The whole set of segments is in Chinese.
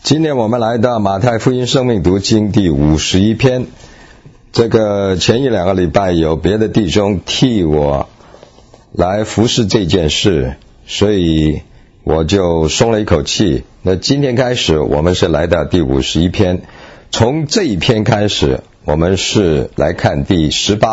今天我们来到马太福音生命读经第51篇。这个前一2个礼拜有别的弟兄替我来服侍这件事，所以我就松了一口气。那今天开始我们是来到第51篇，从这一篇开始我们是来看第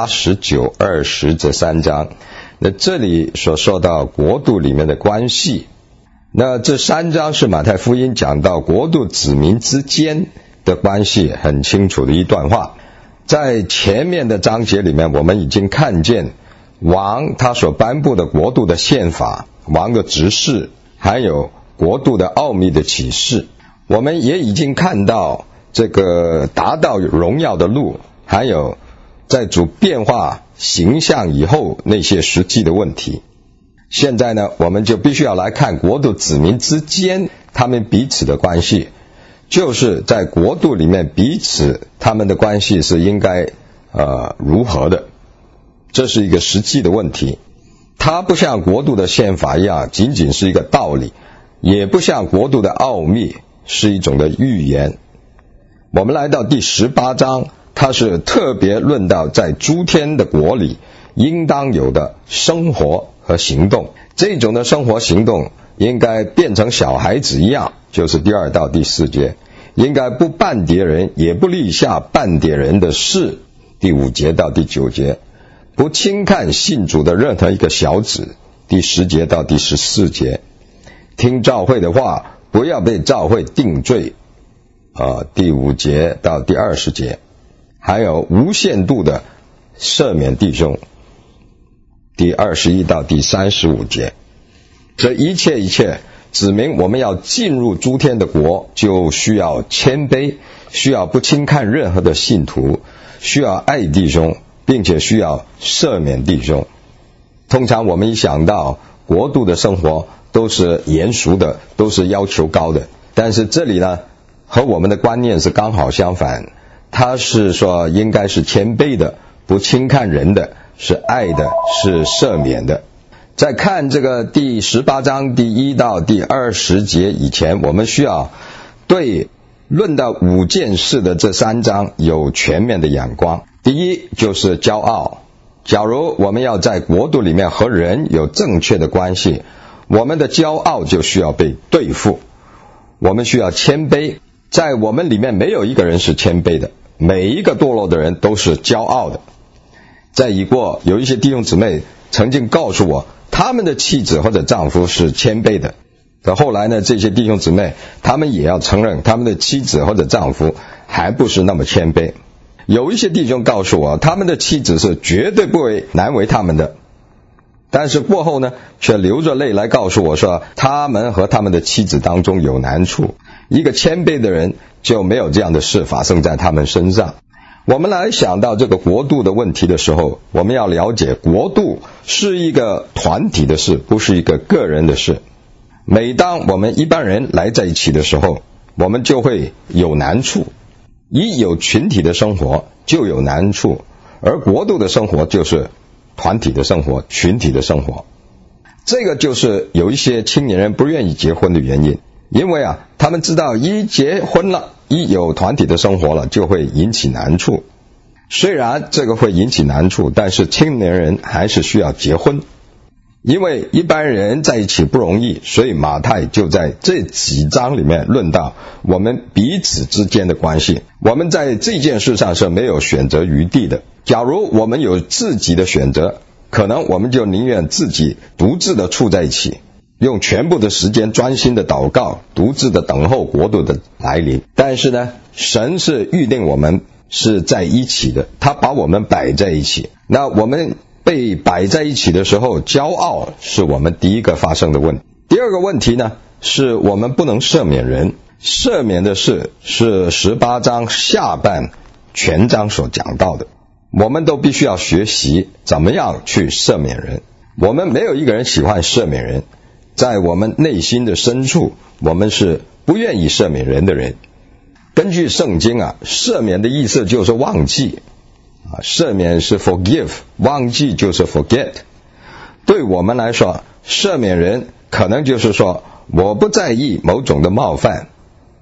18、19、20这3章。那这里所说到国度里面的关系，那这3章是马太福音讲到国度子民之间的关系很清楚的一段话。在前面的章节里面，我们已经看见王他所颁布的国度的宪法，王的执事，还有国度的奥秘的启示。我们也已经看到这个达到荣耀的路，还有在主变化形象以后那些实际的问题。现在呢，我们就必须要来看国度子民之间他们彼此的关系，就是在国度里面彼此他们的关系是应该如何的，这是一个实际的问题。它不像国度的宪法一样仅仅是一个道理，也不像国度的奥秘是一种的预言。我们来到第18章，它是特别论到在诸天的国里应当有的生活和行动。这种的生活行动应该变成小孩子一样，就是第2到第4节，应该不绊跌人，也不立下绊跌人的事，第5节到第9节，不轻看信主的任何一个小子，第10节到第14节，听教会的话，不要被教会定罪，第5节到第20节，还有无限度的赦免弟兄，第21到第35节。这一切指明我们要进入诸天的国，就需要谦卑，需要不轻看任何的信徒，需要爱弟兄，并且需要赦免弟兄。通常我们一想到国度的生活都是严肃的，都是要求高的，但是这里呢和我们的观念是刚好相反，它是说应该是谦卑的，不轻看人的，是爱的，是赦免的。在看这个第18章第1到第20节以前，我们需要对论到5件事的这3章有全面的眼光。第一就是骄傲。假如我们要在国度里面和人有正确的关系，我们的骄傲就需要被对付。我们需要谦卑，在我们里面没有一个人是谦卑的，每一个堕落的人都是骄傲的。在已过有一些弟兄姊妹曾经告诉我，他们的妻子或者丈夫是谦卑的。可后来呢，这些弟兄姊妹他们也要承认他们的妻子或者丈夫还不是那么谦卑。有一些弟兄告诉我，他们的妻子是绝对不会难为他们的，但是过后呢却流着泪来告诉我说，他们和他们的妻子当中有难处。一个谦卑的人就没有这样的事发生在他们身上。我们来想到这个国度的问题的时候，我们要了解国度是一个团体的事，不是一个个人的事。每当我们一般人来在一起的时候，我们就会有难处。一有群体的生活就有难处，而国度的生活就是团体的生活，群体的生活。这个就是有一些青年人不愿意结婚的原因，因为他们知道一结婚了，一有团体的生活了，就会引起难处。虽然这个会引起难处，但是青年人还是需要结婚，因为一般人在一起不容易，所以马太就在这几章里面论到我们彼此之间的关系。我们在这件事上是没有选择余地的。假如我们有自己的选择，可能我们就宁愿自己独自的处在一起，用全部的时间专心的祷告，独自的等候国度的来临。但是呢，神是预定我们是在一起的，他把我们摆在一起。那我们被摆在一起的时候，骄傲是我们第一个发生的问题。第二个问题呢，是我们不能赦免人。赦免的事是18章下半全章所讲到的，我们都必须要学习怎么样去赦免人。我们没有一个人喜欢赦免人，在我们内心的深处，我们是不愿意赦免人的人。根据圣经赦免的意思就是忘记，赦免是 forgive， 忘记就是 forget。 对我们来说，赦免人可能就是说我不在意某种的冒犯，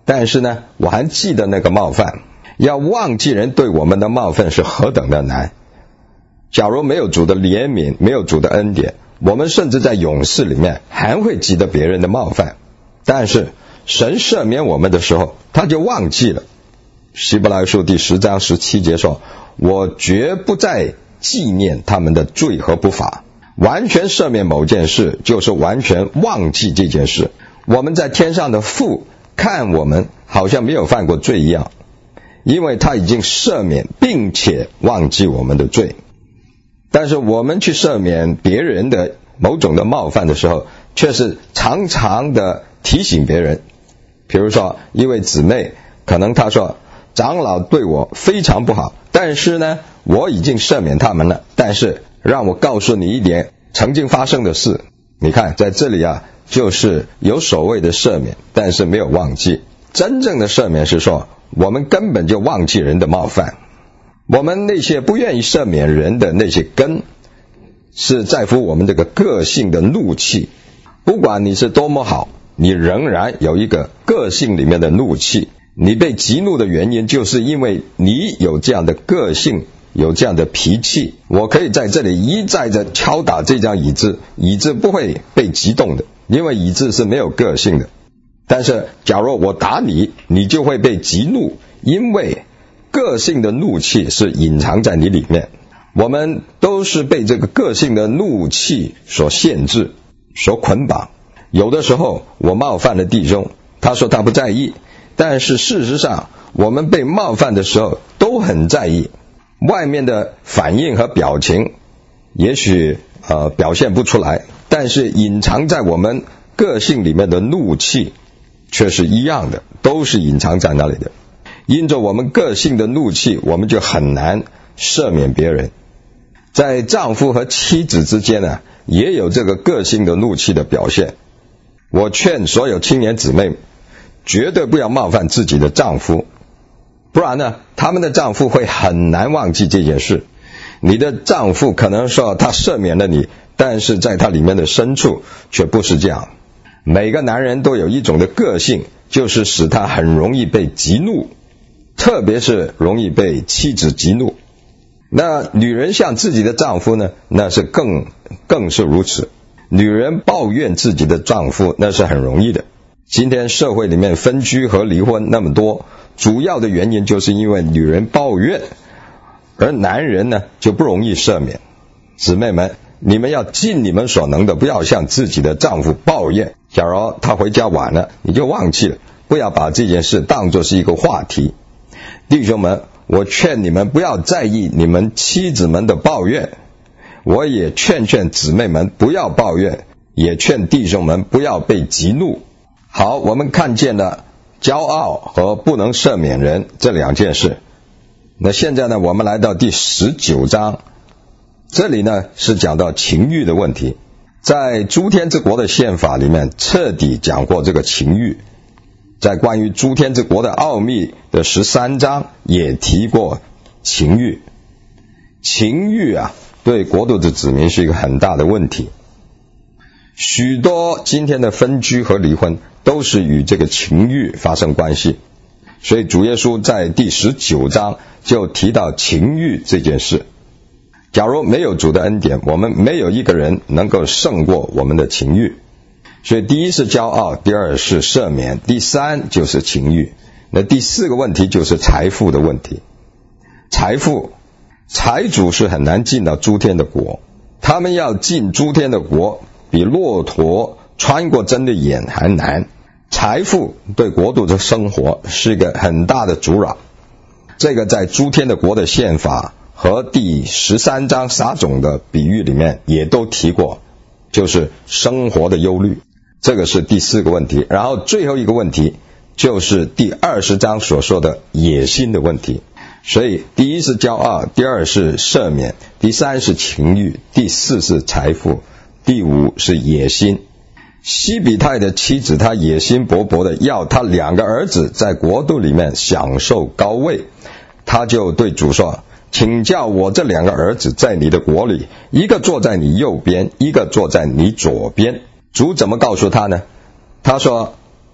但是呢，我还记得那个冒犯。要忘记人对我们的冒犯是何等的难。假如没有主的怜悯，没有主的恩典，我们甚至在永世里面还会记得别人的冒犯。但是神赦免我们的时候，他就忘记了。希伯来书第10章17节说，我绝不再纪念他们的罪和不法。完全赦免某件事，就是完全忘记这件事。我们在天上的父看我们好像没有犯过罪一样，因为他已经赦免并且忘记我们的罪。但是我们去赦免别人的某种的冒犯的时候，却是常常的提醒别人。比如说一位姊妹，可能她说长老对我非常不好，但是呢我已经赦免他们了，但是让我告诉你一点曾经发生的事。你看在这里啊，就是有所谓的赦免，但是没有忘记。真正的赦免是说，我们根本就忘记人的冒犯。我们那些不愿意赦免人的那些根，是在乎我们这个个性的怒气。不管你是多么好，你仍然有一个个性里面的怒气。你被激怒的原因，就是因为你有这样的个性，有这样的脾气。我可以在这里一再的敲打这张椅子，椅子不会被激动的，因为椅子是没有个性的。但是假如我打你，你就会被激怒，因为个性的怒气是隐藏在你里面。我们都是被这个个性的怒气所限制，所捆绑。有的时候我冒犯了弟兄，他说他不在意，但是事实上我们被冒犯的时候都很在意。外面的反应和表情也许表现不出来，但是隐藏在我们个性里面的怒气却是一样的，都是隐藏在那里的。因着我们个性的怒气，我们就很难赦免别人。在丈夫和妻子之间呢，也有这个个性的怒气的表现。我劝所有青年姊妹绝对不要冒犯自己的丈夫，不然呢，他们的丈夫会很难忘记这件事。你的丈夫可能说他赦免了你，但是在他里面的深处却不是这样。每个男人都有一种的个性，就是使他很容易被激怒，特别是容易被妻子激怒。那女人像自己的丈夫呢，那是更是如此。女人抱怨自己的丈夫，那是很容易的。今天社会里面分居和离婚那么多，主要的原因就是因为女人抱怨，而男人呢就不容易赦免。姊妹们，你们要尽你们所能的，不要向自己的丈夫抱怨。假如他回家晚了，你就忘记了，不要把这件事当作是一个话题。弟兄们，我劝你们不要在意你们妻子们的抱怨，我也劝姊妹们不要抱怨，也劝弟兄们不要被激怒。好，我们看见了骄傲和不能赦免人这两件事。那现在呢，我们来到第19章，这里呢是讲到情欲的问题。在诸天之国的宪法里面彻底讲过这个情欲，在关于诸天之国的奥秘的13章也提过情欲。情欲啊，对国度的子民是一个很大的问题。许多今天的分居和离婚都是与这个情欲发生关系，所以主耶稣在第19章就提到情欲这件事。假如没有主的恩典，我们没有一个人能够胜过我们的情欲。所以第一是骄傲，第二是赦免，第三就是情欲。那第四个问题就是财富的问题。财主是很难进到诸天的国，他们要进诸天的国比骆驼穿过针的眼还难。财富对国度的生活是一个很大的阻扰，这个在诸天的国的宪法和第13章撒种的比喻里面也都提过，就是生活的忧虑。这个是第四个问题。然后最后一个问题就是第20章所说的野心的问题。所以第一是骄傲，第二是赦免，第三是情欲，第四是财富，第五是野心。西比泰的妻子，她野心勃勃的要他2个儿子在国度里面享受高位，他就对主说，请叫我这2个儿子在你的国里，一个坐在你右边，一个坐在你左边。主怎么告诉他呢？他说，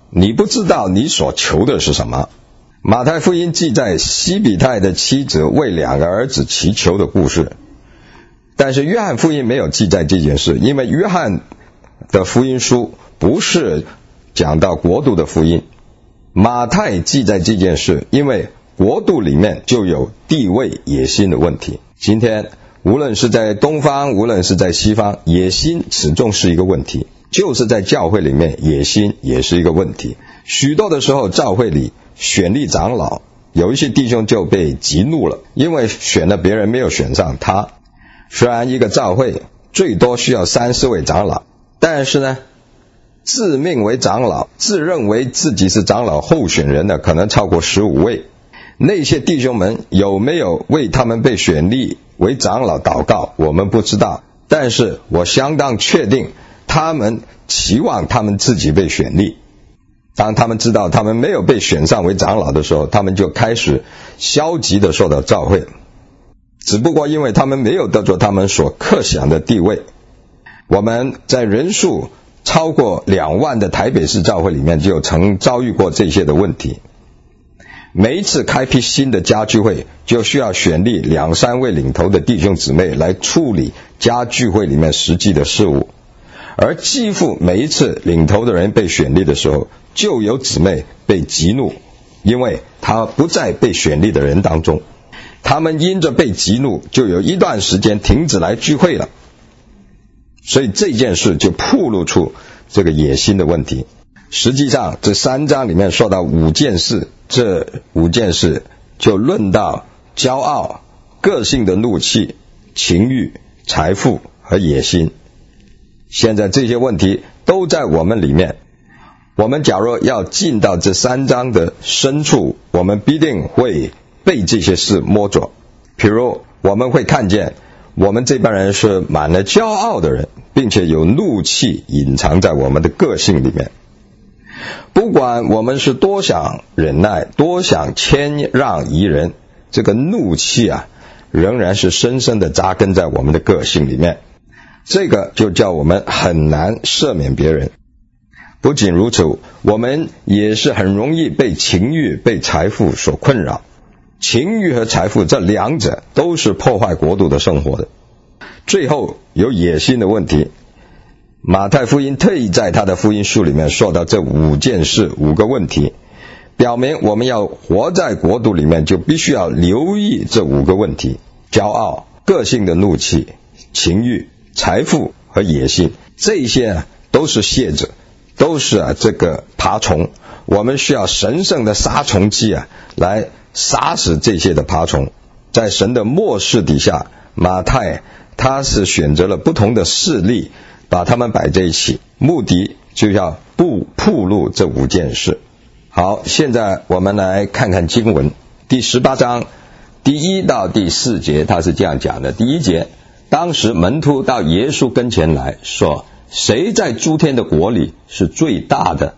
你不知道你所求的是什么。马太福音记载西比泰的妻子为2个儿子祈求的故事，但是约翰福音没有记载这件事，因为约翰的福音书不是讲到国度的福音。马太记载这件事，因为国度里面就有地位野心的问题。今天无论是在东方，无论是在西方，野心始终是一个问题，就是在教会里面野心也是一个问题。许多的时候教会里选立长老，有一些弟兄就被激怒了，因为选了别人没有选上他。虽然一个教会最多需要30位长老，但是呢，自命为长老，自认为自己是长老候选人的可能超过15位。那些弟兄们有没有为他们被选立为长老祷告，我们不知道，但是我相当确定他们期望他们自己被选立。当他们知道他们没有被选上为长老的时候，他们就开始消极的受到召会，只不过因为他们没有得着他们所克想的地位。我们在人数超过2万的台北市教会里面就曾遭遇过这些的问题。每一次开辟新的家聚会，就需要选立2-3位领头的弟兄姊妹来处理家聚会里面实际的事务，而几乎每一次领头的人被选立的时候，就有姊妹被激怒，因为他不在被选立的人当中，他们因着被激怒，就有一段时间停止来聚会了。所以这件事就暴露出这个野心的问题。实际上这3章里面说到5件事，这5件事就论到骄傲、个性的怒气、情欲、财富和野心。现在这些问题都在我们里面，我们假如要进到这3章的深处，我们必定会被这些事摸着。比如我们会看见我们这帮人是满了骄傲的人，并且有怒气隐藏在我们的个性里面。不管我们是多想忍耐，多想谦让宜人，这个怒气仍然是深深的扎根在我们的个性里面，这个就叫我们很难赦免别人。不仅如此，我们也是很容易被情欲、被财富所困扰。情欲和财富这2者都是破坏国度的生活的。最后有野心的问题，马太福音特意在他的福音书里面说到这5件事、5个问题，表明我们要活在国度里面就必须要留意这5个问题：骄傲、个性的怒气、情欲、财富和野心。这些都是蝎子，都是这个爬虫，我们需要神圣的杀虫剂来杀死这些的爬虫。在神的默示底下，马太他是选择了不同的事例，把它们摆在一起，目的就要暴露这5件事。好，现在我们来看看经文。第18章第1到第4节，他是这样讲的。第1节，当时门徒到耶稣跟前来说，谁在诸天的国里是最大的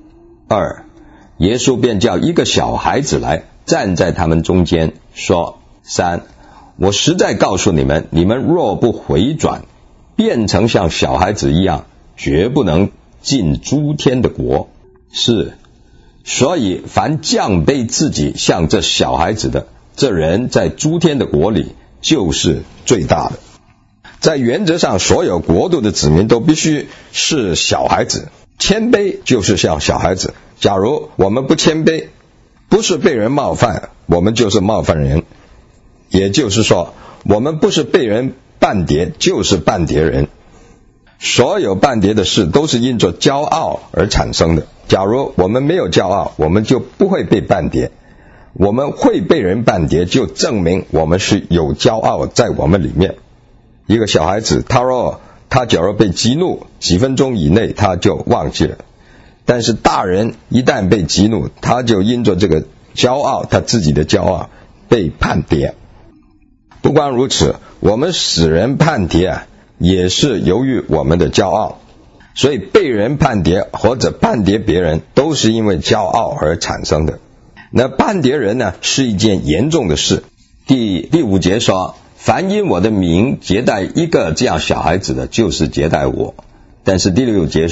？2，耶稣便叫一个小孩子来，站在他们中间说。3，我实在告诉你们，你们若不回转，变成像小孩子一样，绝不能进诸天的国。4，所以凡降卑自己像这小孩子的，这人在诸天的国里就是最大的。在原则上，所有国度的子民都必须是小孩子，谦卑就是像小孩子。假如我们不谦卑，不是被人冒犯，我们就是冒犯人。也就是说，我们不是被人绊跌，就是绊跌人。所有绊跌的事都是因着骄傲而产生的。假如我们没有骄傲，我们就不会被绊跌。我们会被人绊跌，就证明我们是有骄傲在我们里面。一个小孩子，他假如被激怒，几分钟以内他就忘记了。但是大人一旦被激怒，他就因着这个骄傲，他自己的骄傲被判跌。不光如此，我们使人判跌也是由于我们的骄傲。所以被人判跌或者判跌别人，都是因为骄傲而产生的。那判跌人呢，是一件严重的事。第5节说，凡因我的名接待一个这样小孩子的，就是接待我。但是第6节说，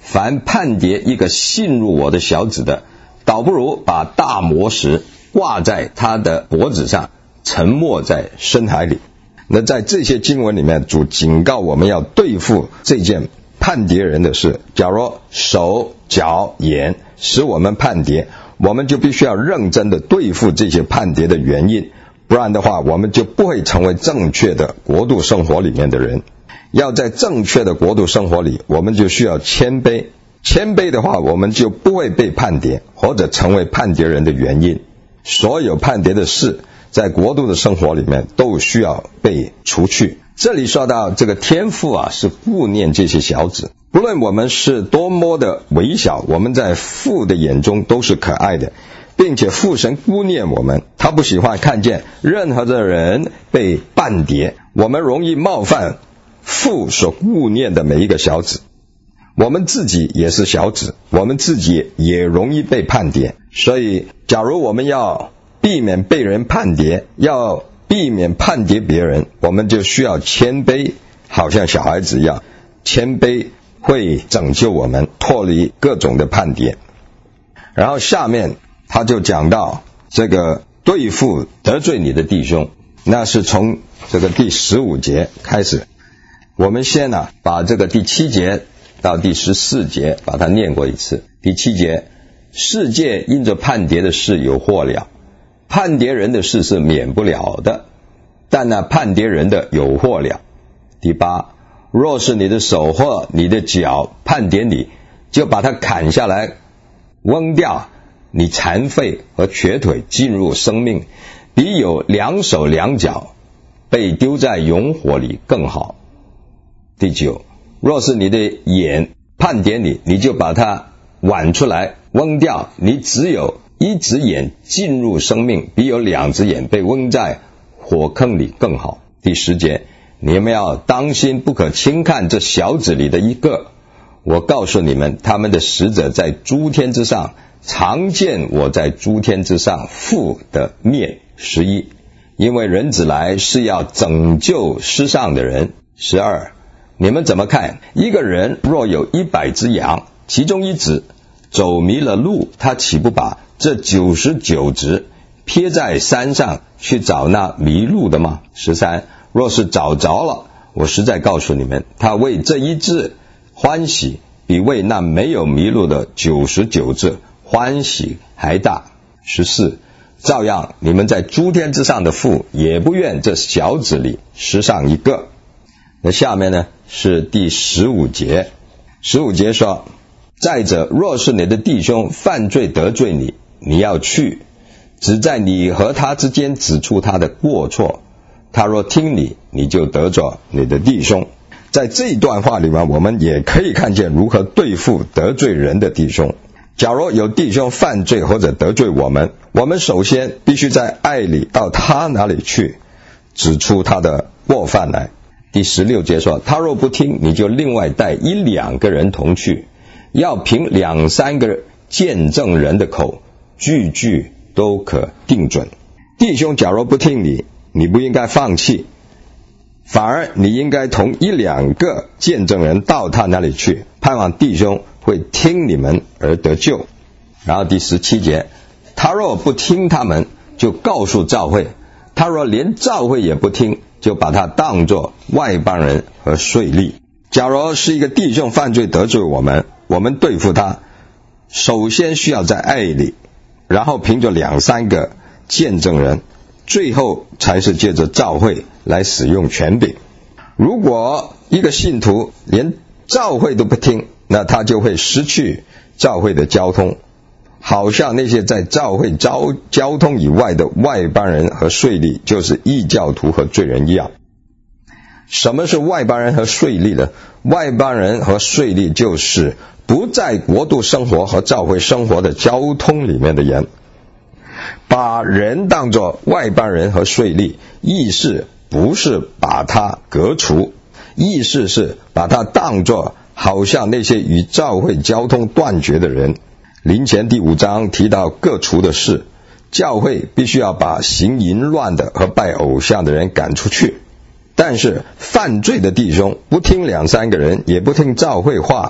凡判别一个信入我的小子的，倒不如把大磨石挂在他的脖子上，沉没在深海里。那在这些经文里面，主警告我们要对付这件判别人的事。假如手、脚、眼使我们判别，我们就必须要认真的对付这些判别的原因，不然的话，我们就不会成为正确的国度生活里面的人。要在正确的国度生活里，我们就需要谦卑。谦卑的话，我们就不会被判别或者成为判别人的原因。所有判别的事在国度的生活里面都需要被除去。这里说到这个天父是顾念这些小子，不论我们是多么的微小，我们在父的眼中都是可爱的，并且父神顾念我们，他不喜欢看见任何的人被半跌。我们容易冒犯父所顾念的每一个小子，我们自己也是小子，我们自己也容易被判跌。所以假如我们要避免被人判跌，要避免判跌别人，我们就需要谦卑，好像小孩子一样。谦卑会拯救我们脱离各种的判跌。然后下面他就讲到这个对付得罪你的弟兄，那是从这个第15节开始。我们先把这个第7节到第14节把它念过一次。第7节，世界因着判别的事有祸了，判别人的事是免不了的，但那判别人的有祸了。第8，若是你的手或你的脚判别你，就把它砍下来扔掉，你残废和瘸腿进入生命，比有2手2脚被丢在熔火里更好。第9，若是你的眼判别你，你就把它剜出来扔掉，你只有1只眼进入生命，比有2只眼被扔在火坑里更好。第10节，你们要当心，不可轻看这小子里的一个。我告诉你们，他们的使者在诸天之上，常见我在诸天之上父的面。11，因为人子来是要拯救世上的人。12，你们怎么看？一个人若有100只羊，其中1只走迷了路，他岂不把这99只撇在山上去找那迷路的吗？13，若是找着了，我实在告诉你们，他为这1只欢喜，比为那没有迷路的99只欢喜还大。14，照样你们在诸天之上的父也不愿这小子里失上一个。那下面呢是第15节。15节说，再者，若是你的弟兄犯罪得罪你，你要去，只在你和他之间指出他的过错，他若听你，你就得着你的弟兄。在这一段话里面，我们也可以看见如何对付得罪人的弟兄。假如有弟兄犯罪或者得罪我们首先必须在爱里到他那里去，指出他的过犯来。第16节说，他若不听，你就另外带1、2个人同去，要凭2、3个见证人的口，句句都可定准。弟兄假如不听你，你不应该放弃，反而你应该同1、2个见证人到他那里去，盼望弟兄会听你们而得救。然后第17节，他若不听他们，就告诉教会，他若连教会也不听，就把他当作外邦人和税吏。假如是一个弟兄犯罪得罪我们对付他，首先需要在爱里，然后凭着2、3个见证人，最后才是借着教会来使用权柄。如果一个信徒连教会都不听，那他就会失去教会的交通，好像那些在教会交通以外的外邦人和税吏，就是异教徒和罪人一样。什么是外邦人和税吏呢？外邦人和税吏就是不在国度生活和教会生活的交通里面的人。把人当作外邦人和税吏，意思不是把他革除，意思是把他当作好像那些与教会交通断绝的人。林前第5章提到各除的事，教会必须要把行淫乱的和拜偶像的人赶出去。但是犯罪的弟兄不听2、3个人，也不听教会话，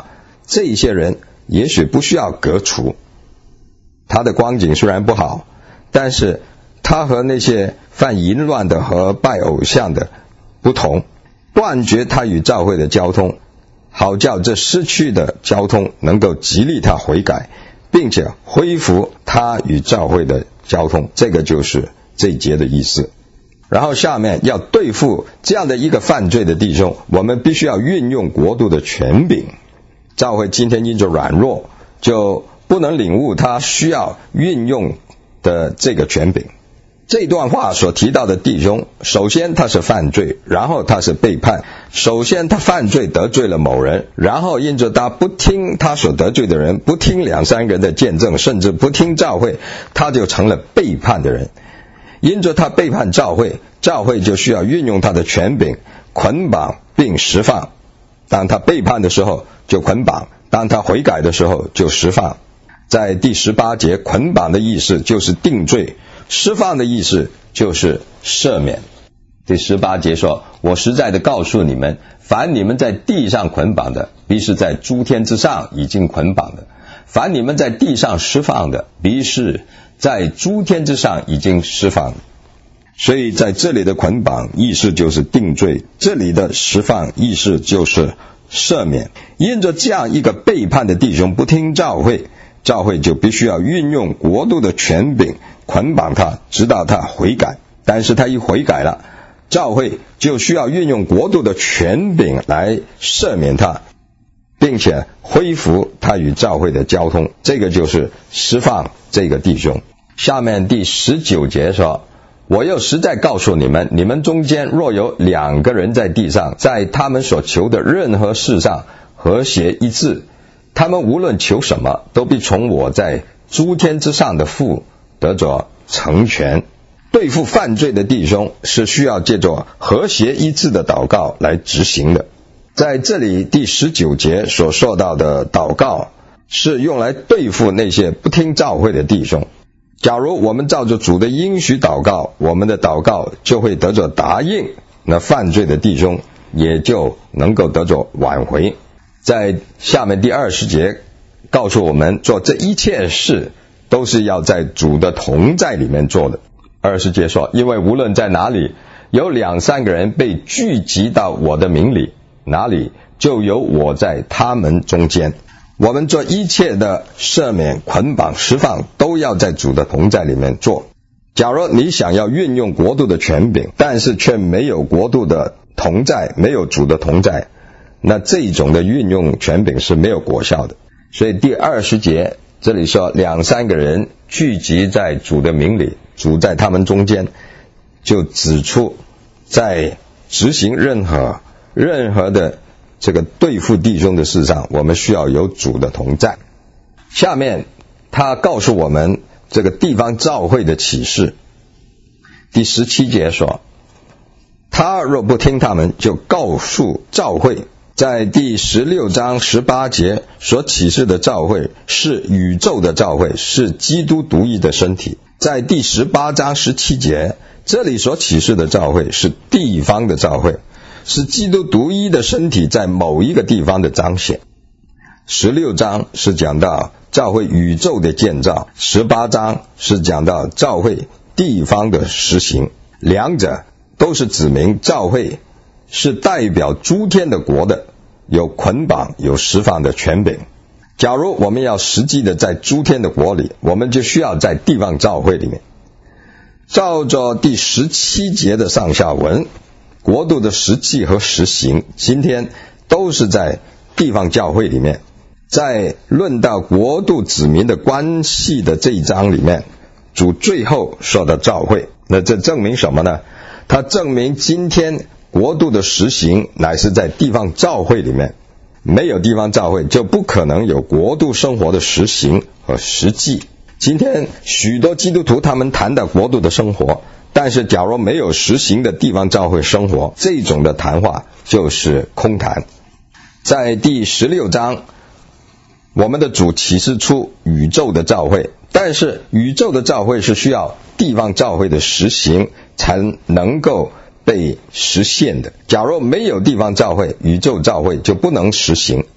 这些人也许不需要革除，他的光景虽然不好，但是他和那些犯淫乱的和拜偶像的不同，断绝他与教会的交通，好叫这失去的交通能够激励他悔改，并且恢复他与教会的交通。这个就是这一节的意思。然后下面要对付这样的一个犯罪的弟兄，我们必须要运用国度的权柄。教会今天因着软弱，就不能领悟他需要运用的这个权柄。这段话所提到的弟兄，首先他是犯罪，然后他是背叛。首先他犯罪得罪了某人，然后因着他不听他所得罪的人，不听两三个人的见证，甚至不听教会，他就成了背叛的人。因着他背叛教会，教会就需要运用他的权柄，捆绑并释放。当他背叛的时候就捆绑，当他悔改的时候就释放。在第18节，捆绑的意思就是定罪，释放的意思就是赦免。第18节说，我实在的告诉你们，凡你们在地上捆绑的，必是在诸天之上已经捆绑的；凡你们在地上释放的，必是在诸天之上已经释放。所以在这里的捆绑意思就是定罪，这里的释放意思就是赦免。因着这样一个背叛的弟兄不听教会，教会就必须要运用国度的权柄捆绑他，直到他悔改。但是他一悔改了，教会就需要运用国度的权柄来赦免他，并且恢复他与教会的交通。这个就是释放这个弟兄。下面第19节说，我又实在告诉你们，你们中间若有2个人在地上，在他们所求的任何事上和谐一致，他们无论求什么，都必从我在诸天之上的父得着成全。对付犯罪的弟兄是需要借着和谐一致的祷告来执行的。在这里第19节所说到的祷告，是用来对付那些不听教会的弟兄。假如我们照着主的应许祷告，我们的祷告就会得着答应，那犯罪的弟兄也就能够得着挽回。在下面第20节告诉我们，做这一切事都是要在主的同在里面做的。20节说，因为无论在哪里有2、3个人被聚集到我的名里，哪里就有我在他们中间。我们做一切的赦免、捆绑、释放，都要在主的同在里面做。假如你想要运用国度的权柄，但是却没有国度的同在，没有主的同在，那这种的运用权柄是没有果效的。所以第20节这里说2、3个人聚集在主的名里，主在他们中间，就指出在执行任何的这个对付弟兄的事上，我们需要有主的同在。下面他告诉我们这个地方教会的启示。第17节说，他若不听他们，就告诉教会。在第16章18节所启示的教会是宇宙的教会，是基督独一的身体。在第18章17节这里所启示的教会是地方的教会，是基督独一的身体在某一个地方的彰显。16章是讲到教会宇宙的建造，18章是讲到教会地方的实行，两者都是指明教会是代表诸天的国的，有捆绑有释放的权柄。假如我们要实际的在诸天的国里，我们就需要在地方教会里面。照着第17节的上下文，国度的实际和实行今天都是在地方教会里面。在论到国度子民的关系的这一章里面，主最后说到教会，那这证明什么呢？它证明今天国度的实行乃是在地方教会里面，没有地方教会就不可能有国度生活的实行和实际。今天许多基督徒他们谈到国度的生活，但是假如没有实行的地方教会生活，这种的谈话就是空谈。在第16章，我们的主启示出宇宙的教会，但是宇宙的教会是需要地方教会的实行才能够被实现的。假如没有地方教会，宇宙教会就不能实行。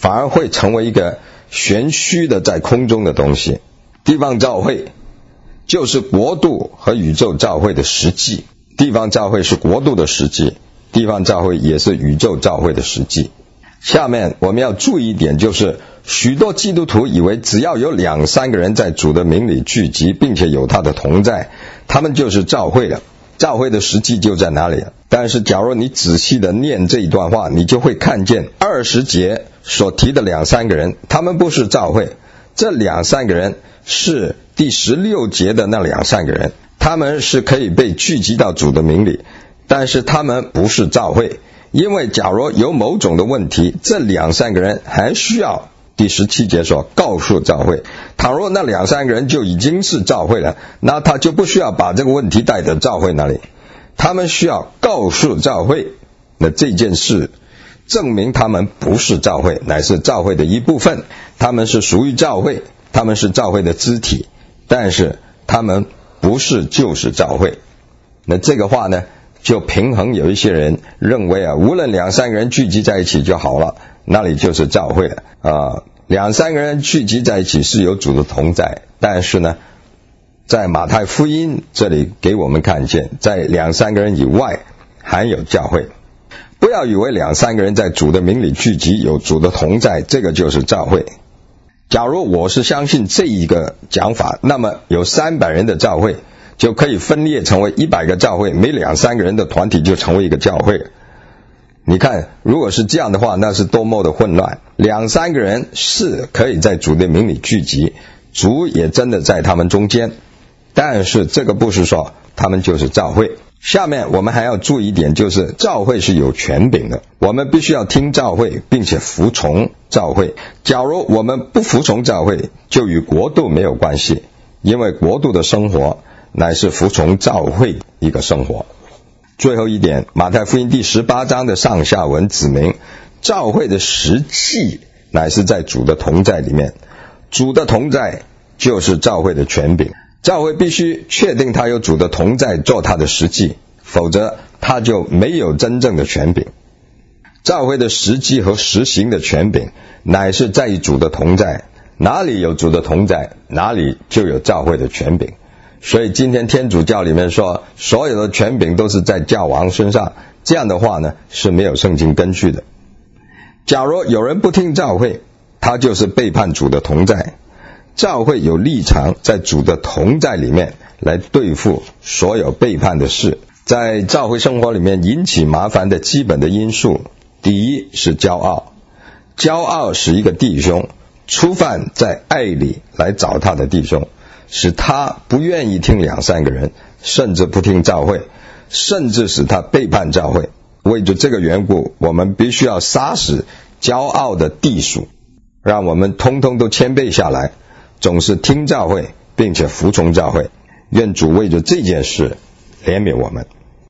反而会成为一个玄虚的在空中的东西。地方教会就是国度和宇宙教会的实际，地方教会是国度的实际，地方教会也是宇宙教会的实际。下面我们要注意一点，就是许多基督徒以为只要有2-3个人在主的名里聚集，并且有他的同在，他们就是教会了，教会的实际就在哪里。但是假如你仔细的念这一段话，你就会看见20节所提的2-3个人，他们不是教会，这2-3个人是第16节的那2-3个人，他们是可以被聚集到主的名里，但是他们不是教会。因为假如有某种的问题，这2-3个人还需要第17节说告诉教会。倘若那2-3个人就已经是教会了，那他就不需要把这个问题带到教会那里，他们需要告诉教会。那这件事证明他们不是教会，乃是教会的一部分，他们是属于教会，他们是教会的肢体，但是他们不是就是教会。那这个话呢，就平衡有一些人认为无论2-3个人聚集在一起就好了，那里就是教会了2-3个人聚集在一起是有主的同在，但是呢，在马太福音这里给我们看见，在2-3个人以外还有教会。不要以为2-3个人在主的名里聚集有主的同在，这个就是教会。假如我是相信这一个讲法，那么有300人的教会就可以分裂成为100个教会，每2-3个人的团体就成为一个教会。你看，如果是这样的话，那是多么的混乱。2-3个人是可以在主的名里聚集，主也真的在他们中间，但是这个不是说他们就是教会。下面我们还要注意一点，就是教会是有权柄的，我们必须要听教会并且服从教会。假如我们不服从教会，就与国度没有关系，因为国度的生活乃是服从教会一个生活。最后一点，马太福音第18章的上下文指明，教会的实际乃是在主的同在里面，主的同在就是教会的权柄。教会必须确定他有主的同在做他的实际，否则他就没有真正的权柄。教会的实际和实行的权柄乃是在于主的同在，哪里有主的同在，哪里就有教会的权柄。所以今天天主教里面说所有的权柄都是在教皇身上，这样的话呢是没有圣经根据的。假如有人不听教会，他就是背叛主的同在。教会有立场在主的同在里面来对付所有背叛的事。在教会生活里面引起麻烦的基本的因素，第一是骄傲。骄傲使一个弟兄初犯在爱里来找他的弟兄，使他不愿意听2-3个人，甚至不听教会，甚至使他背叛教会。为着这个缘故，我们必须要杀死骄傲的地属，让我们通通都谦卑下来，总是听教会并且服从教会。愿主为着这件事怜悯我们。